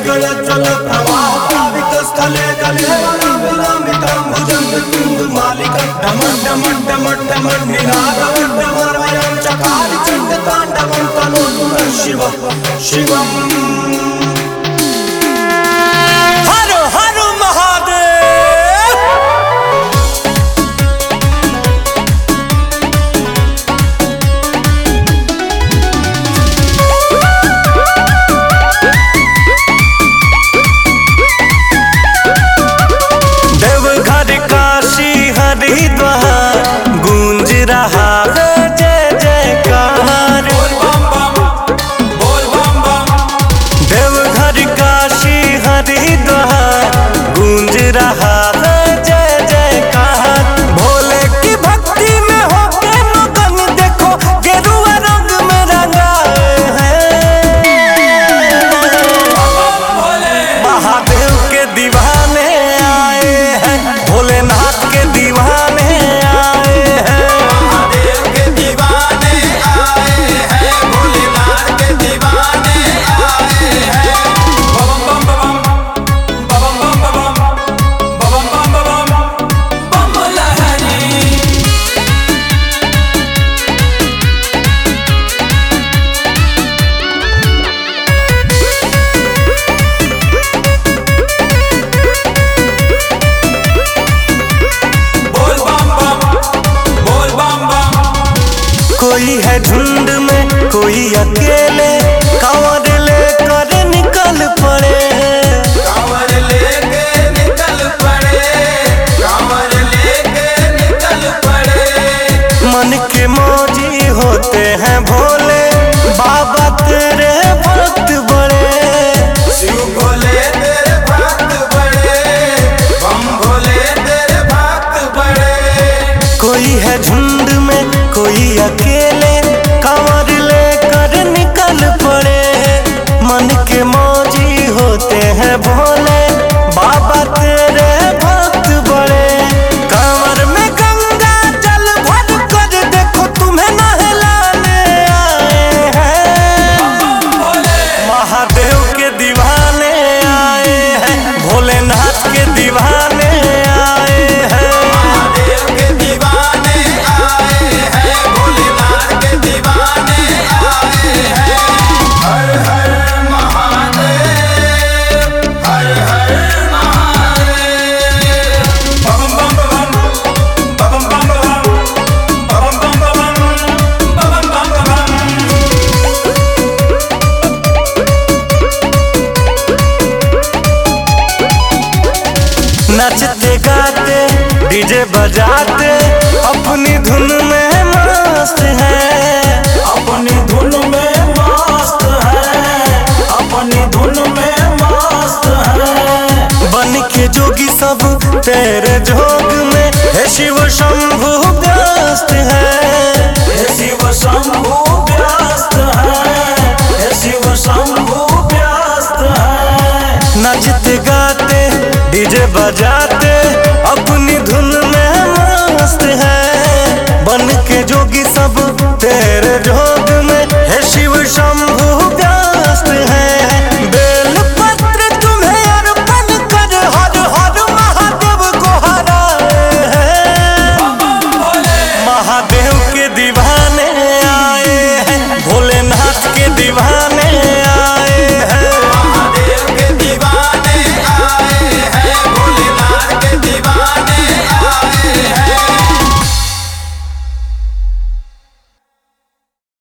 जल प्रवाह पावित स्थले कलेवरमितं भुजंगमालिकं डमड्डमड्डमड्डमड् निनादवड्डमर्वयं चकार चण्डताण्डवं तनोतु नः शिवः शिवम्। गूंज रहा है जय जयकार, देवघर काशी हरिद्वार गूंज रहा है जय जयकार। भोले की भक्ति में होके मगन देखो गेरुआ रंग में रंगा है। महादेव के दीवाने आए हैं, भोलेनाथ के दीवाने कोई है झुंड में कोई अकेले, कांवर लेकर निकल पड़े, कांवर लेके निकल पड़े, कांवर लेके निकल पड़े। मन के मौजी होते हैं भोले बाबा तेरे भक्त बड़े, शिव भोले तेरे भक्त बड़े, बम भोले तेरे भक्त बड़े। कोई है झुंड में कोई अकेले, कांवर लेकर निकल पड़े। मन के मौजी होते हैं भोले बाबा तेरे भक्त बड़े। कांवर में गंगा जल भर कर देखो तुम्हें नहलाने आए हैं। महादेव के दीवाने आए हैं, भोलेनाथ के दीवाने आए हैं। नचते गाते डीजे बजाते अपनी धुन में मस्त है, अपनी धुन में मस्त है, अपनी धुन में मस्त है। बन के जोगी सब तेरे जोग में हे शिव शंभु व्यस्त है, हे शिव शंभु व्यस्त है, हे शिव शंभु व्यस्त है। नचते गाते डीजे बजाते अपनी धुन में मस्त है। बन के जोगी सब तेरे जोग में हे शिव शंभु